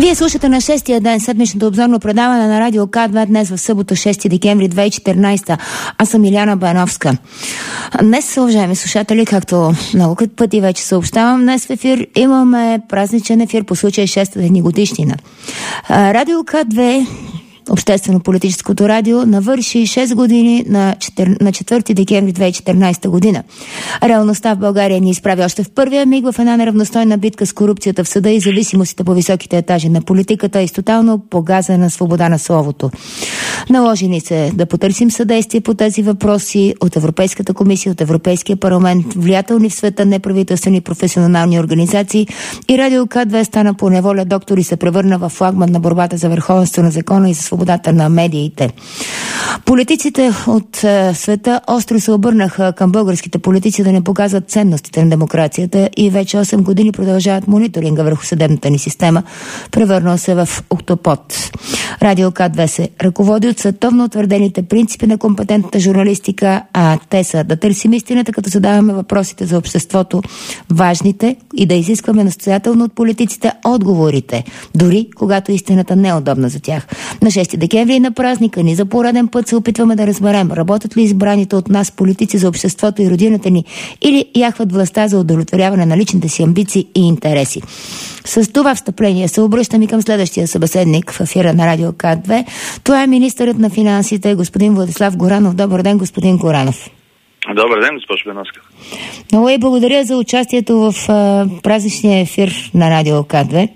Вие слушате на 6-я ден седмичното обзорно предаване на Радио К2 днес в събота 6 декември 2014. Аз съм Иляна Байновска. Днес, уважаеми слушатели, както много пъти вече съобщавам, днес в ефир имаме празничен ефир по случай 6-та годишнина. Радио К2, обществено-политическото радио, навърши 6 години на 4 декември 2014 година. Реалността в България ни изправи още в първия миг в една неравностойна битка с корупцията в съда и зависимостите по високите етажи на политиката и с тотално погазена свобода на словото. Наложи ни се да потърсим съдействие по тези въпроси от Европейската комисия, от Европейския парламент, влиятелни в света неправителствени професионални организации, и Радио К2 стана по неволя доктор и се превърна в флагман на борбата за върховенство на закона и за свободата на медиите. Политиците от света остро се обърнаха към българските политици да не показват ценностите на демокрацията и вече 8 години продължават мониторинга върху съдебната ни система, превърнал се в октопод. Радио К2 се ръководи от световно утвърдените принципи на компетентната журналистика, а те са да търсим истината, като задаваме въпросите за обществото, важните, и да изискваме настоятелно от политиците отговорите, дори когато истината не е удобна за тях. На 6 декември на празника ни за пореден път се опитваме да разберем, работят ли избраните от нас политици за обществото и родината ни, или яхват властта за удовлетворяване на личните си амбиции и интереси. С това встъпление се обръщам и към следващия събеседник в ефира на Радио К2. Това е министърът на финансите, господин Владислав Горанов. Добър ден, господин Горанов. Добър ден, госпожо Байновска. Много и благодаря за участието в празничния ефир на Радио К2.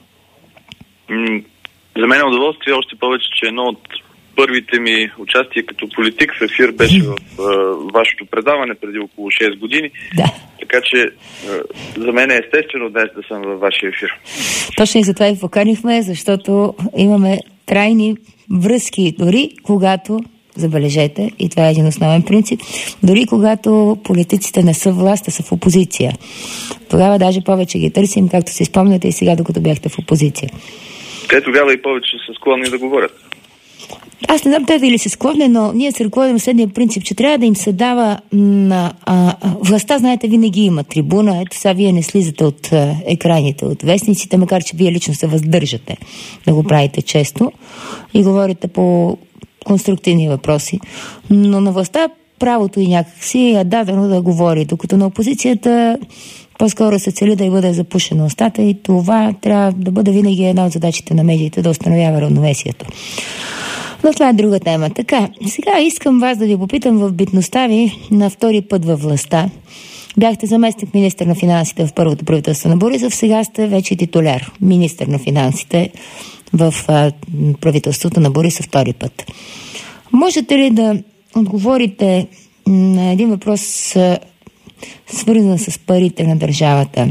За мен е удоволствие, още повече, че едно от първите ми участия като политик в ефир беше в вашето предаване преди около 6 години. Да. Така че за мен е естествено днес да съм във вашия ефир. Точно и затова ви поканихме, защото имаме трайни връзки, дори когато, забележете, и това е един основен принцип, дори когато политиците не са власт, а са в опозиция. Тогава даже повече ги търсим, както си спомняте и сега, докато бяхте в опозиция. Те тогава и повече са склонни да говорят. Аз не знам те дали са склонни, но ние се ръководим следния принцип, че трябва да им се дава на властта, знаете, винаги има трибуна. Ето сега вие не слизате от екраните, от вестниците, макар че вие лично се въздържате да го правите често и говорите по конструктивни въпроси. Но на властта правото и някакси е дадено да говори, докато на опозицията по-скоро се цели да й бъде запушена устата, и това трябва да бъде винаги една от задачите на медиите, да установява равновесието. Но това е друга тема. Така, сега искам вас да ви попитам в битността ви на втори път във властта. Бяхте заместник министър на финансите в първото правителство на Борисов, сега сте вече титуляр министър на финансите в правителството на Борисов втори път. Можете ли да отговорите на един въпрос, свързан с парите на държавата?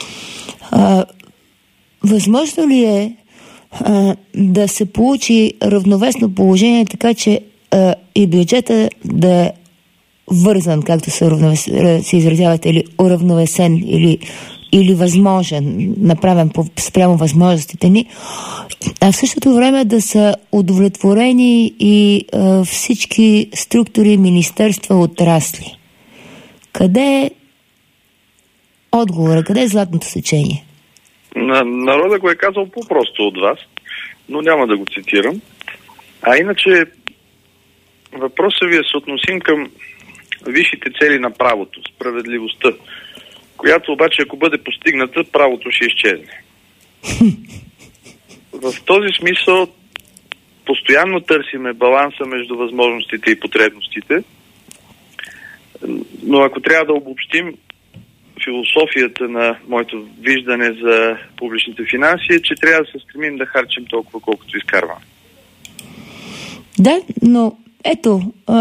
Възможно ли е да се получи равновесно положение, така че и бюджета да е вързан, както се изразявате, или уравновесен, или възможен, направен спрямо възможностите ни, а в същото време да са удовлетворени и всички структури, министерства, отрасли? Къде е отговора? Къде е златното сечение? Народът го е казал по-просто от вас, но няма да го цитирам. А иначе въпросът ви е съотносим към висшите цели на правото, справедливостта, която обаче, ако бъде постигната, правото ще изчезне. В този смисъл постоянно търсиме баланса между възможностите и потребностите, но ако трябва да обобщим, философията на моето виждане за публичните финанси е, че трябва да се стремим да харчим толкова, колкото изкарваме. Да, но ето,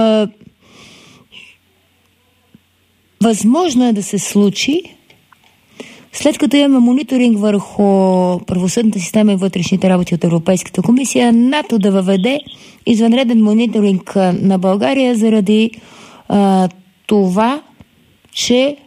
възможно е да се случи, след като имаме мониторинг върху правосъдната система и вътрешните работи от Европейската комисия, НАТО да въведе извънреден мониторинг на България заради това, че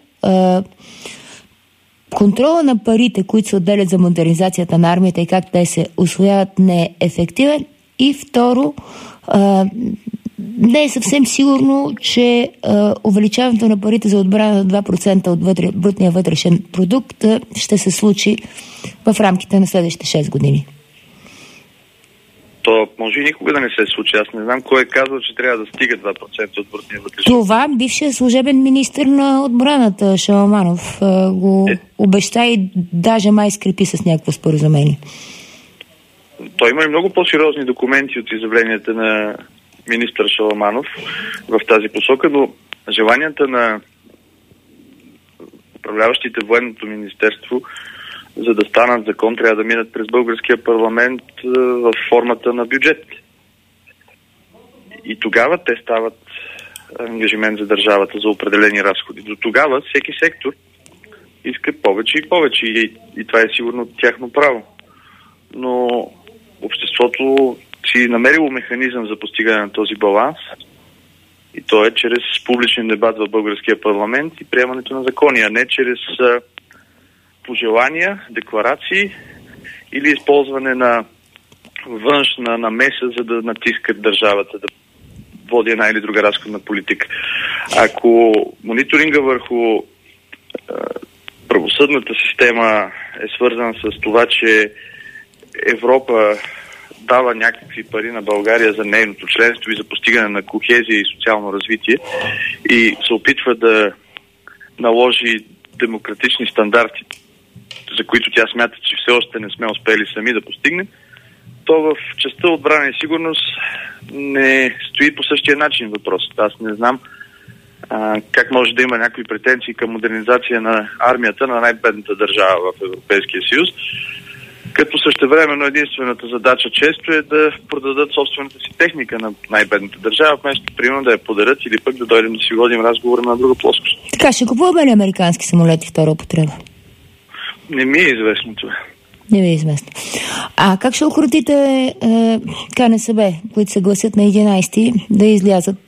контрола на парите, които се отделят за модернизацията на армията и как те се усвояват, не е ефективен. И второ, не е съвсем сигурно, че увеличаването на парите за отбрана на 2% от брутния вътрешен продукт ще се случи в рамките на следващите 6 години. То може и никога да не се случи. Аз не знам кой е казал, че трябва да стига 2% от брутния вътрешен. Това бившият служебен министър на отбраната Шаламанов го обеща и даже май скрепи с някакво споразумение. Той има и много по-сериозни документи от изявленията на министър Шаламанов в тази посока, но желанията на управляващите военното министерство, за да станат закон, трябва да минат през българския парламент в формата на бюджет. И тогава те стават ангажимент за държавата за определени разходи. До тогава всеки сектор иска повече и повече и това е сигурно тяхно право. Но обществото си намерило механизъм за постигане на този баланс и то е чрез публичен дебат в българския парламент и приемането на закони, а не чрез пожелания, декларации или използване на външна намеса, за да натискат държавата да води една или друга разходна политика. Ако мониторинга върху правосъдната система е свързан с това, че Европа дава някакви пари на България за нейното членство и за постигане на кохезия и социално развитие и се опитва да наложи демократични стандарти, за които тя смята, че все още не сме успели сами да постигнем, то в частта отбрана и сигурност не стои по същия начин въпрос. Аз не знам как може да има някакви претенции към модернизация на армията на най-бедната държава в Европейския съюз, като същевременно единствената задача често е да продадат собствената си техника на най-бедната държава, вместо примерно да я подарят или пък да дойдем да си водим разговор на друга плоскост. Така, ще купуваме ли американски самолети втора употреба? Не ми е известно това. Не ми е известно. А как ще укротите КНСБ, които се гласят на 11-ти, да излязат?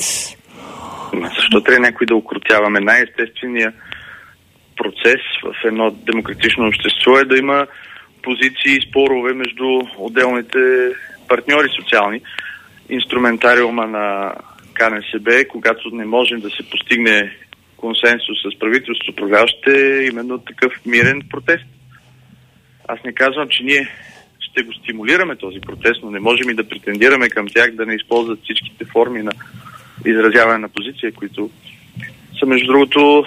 Защо трябва някой да укротяваме? Най-естественият процес в едно демократично общество е да има позиции и спорове между отделните партньори социални. Инструментариума на КНСБ, когато не можем да се постигне консенсус с правителството, тогава ще е именно такъв мирен протест. Аз не казвам, че ние ще го стимулираме този протест, но не можем и да претендираме към тях да не използват всичките форми на изразяване на позиция, които са, между другото,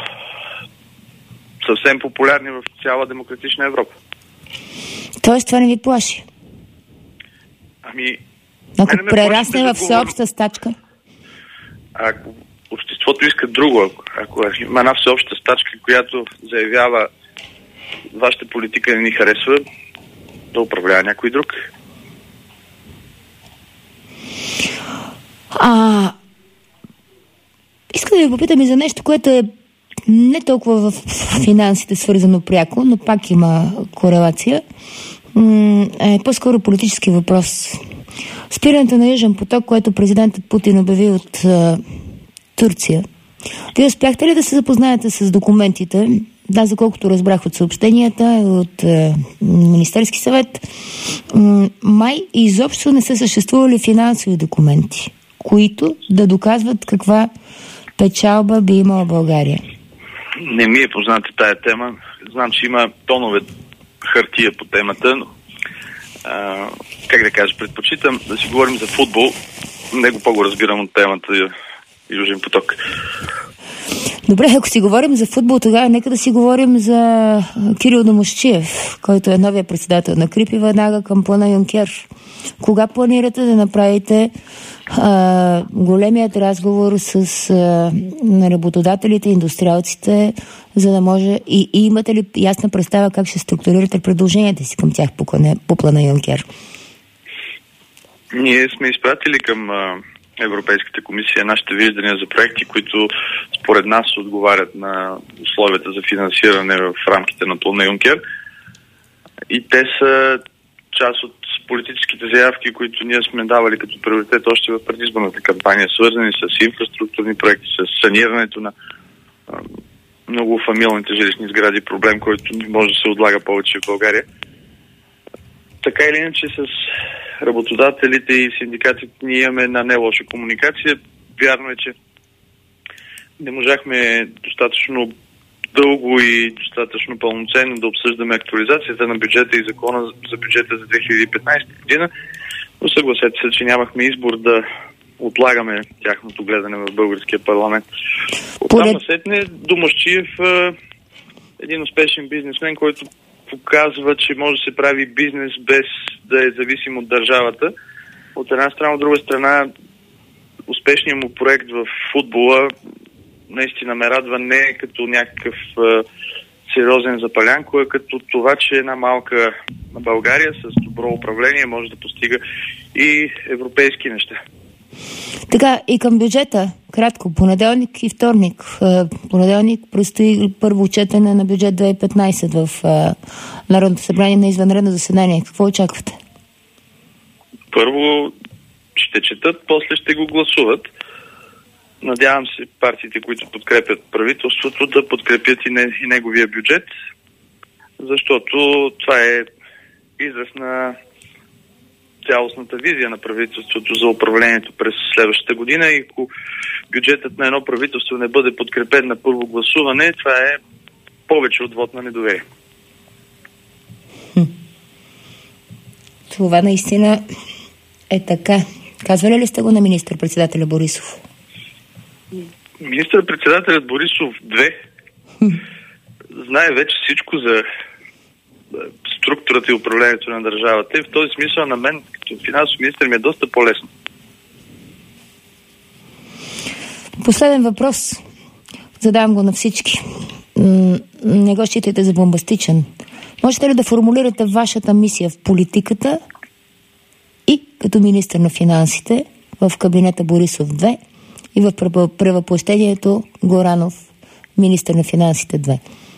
съвсем популярни в цяла демократична Европа. Тоест това не ви плаши? Ако прерасне в всеобща стачка? Ако обществото иска друго, ако има една всеобща стачка, която заявява вашата политика не ни харесва, да управлява някой друг. Искам да ви попитам и за нещо, което е не толкова в финансите свързано пряко, но пак има корелация. Е по-скоро политически въпрос. Спирането на Южен поток, което президентът Путин обяви от Турция. Вие успяхте ли да се запознаете с документите? Да, за колкото разбрах от съобщенията, от Министерски съвет, май изобщо не са съществували финансови документи, които да доказват каква печалба би имала България. Не ми е позната тая тема. Знам, че има тонове хартия по темата, но как да кажа, предпочитам да си говорим за футбол. Него по-го разбирам от темата Южен поток. Добре, ако си говорим за футбол, тогава нека да си говорим за Кирил Домусчиев, който е новия председател на КРИП и веднага към плана Юнкер. Кога планирате да направите големият разговор с работодателите, индустриалците, за да може и имате ли ясна представа как ще структурирате предложенията си към тях по плана Юнкер? Ние сме изпратили към Европейската комисия нашите виждания за проекти, които според нас отговарят на условията за финансиране в рамките на плана Юнкер. И те са част от политическите заявки, които ние сме давали като приоритет още в предизборната кампания, свързани с инфраструктурни проекти, с санирането на многофамилните жилищни сгради, проблем, който може да се отлага повече в България. Така или иначе с работодателите и синдикатите ние имаме една не лоша комуникация. Вярно е, че не можахме достатъчно дълго и достатъчно пълноценно да обсъждаме актуализацията на бюджета и закона за бюджета за 2015 година, Но съгласете се, че нямахме избор да отлагаме тяхното гледане в българския парламент. Оттам насетне Домусчиев един успешен бизнесмен, който показва, че може да се прави бизнес без да е зависим от държавата. От една страна, от друга страна, успешният му проект в футбола наистина ме радва не като някакъв сериозен запалянко, а като това, че една малка България с добро управление може да постига и европейски неща. Така, и към бюджета, кратко, понеделник и вторник. Понеделник предстои първо четене на бюджет 2015 в Народното събрание на извънредно заседание. Какво очаквате? Първо ще четат, после ще го гласуват. Надявам се партиите, които подкрепят правителството, да подкрепят и неговия бюджет, защото това е израз на цялостната визия на правителството за управлението през следващата година и ако бюджетът на едно правителство не бъде подкрепен на първо гласуване, това е повече от вот на недоверие. Това наистина е така. Казвали ли сте го на министър-председателя Борисов? Министър-председателят Борисов 2 знае вече всичко за структурата и управлението на държавата и в този смисъл на мен като финансов министър ми е доста по-лесно. Последен въпрос. Задавам го на всички. Не го считайте за бомбастичен. Можете ли да формулирате вашата мисия в политиката и като министър на финансите в кабинета Борисов 2 и в превъплъщението Горанов, министър на финансите 2?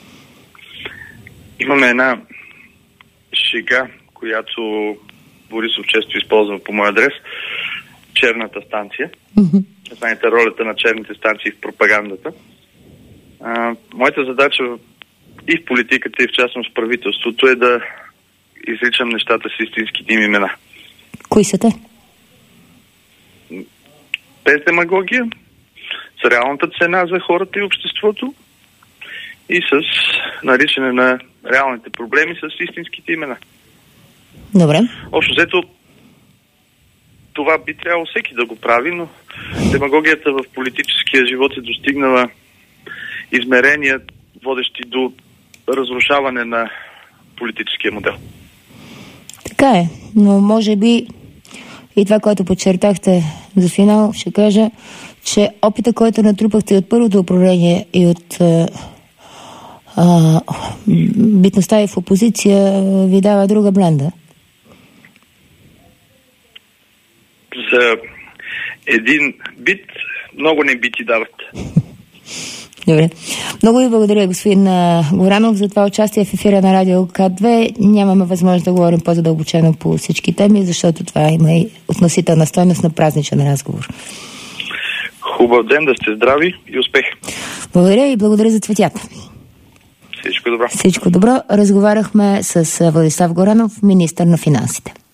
Имаме една шега, която Борисов често използва по мой адрес. Черната станция. Знаете ролята на черните станции в пропагандата. Моята задача и в политиката, и в частност в правителството е да изричам нещата с истинските им имена. Кои са те? Без демагогия, с реалната цена за хората и обществото и с наричане на реалните проблеми с истинските имена. Добре. Общо взето, това би трябвало всеки да го прави, но демагогията в политическия живот е достигнала измерения, водещи до разрушаване на политическия модел. Така е, но може би и това, което подчертахте за финал, ще кажа, че опита, който натрупахте от първото управление и от битността и в опозиция, ви дава друга бленда. За един бит много не бити дават. Добре. Много ви благодаря, господин Горанов, за това участие в ефира на Радио К2. Нямаме възможност да говорим по-задълбочено по всички теми, защото това има и относителна стойност на празничен разговор. Хубав ден, да сте здрави и успех. Благодаря и благодаря за цветята. Всичко добро. Всичко добро. Разговаряхме с Владислав Горанов, министър на финансите.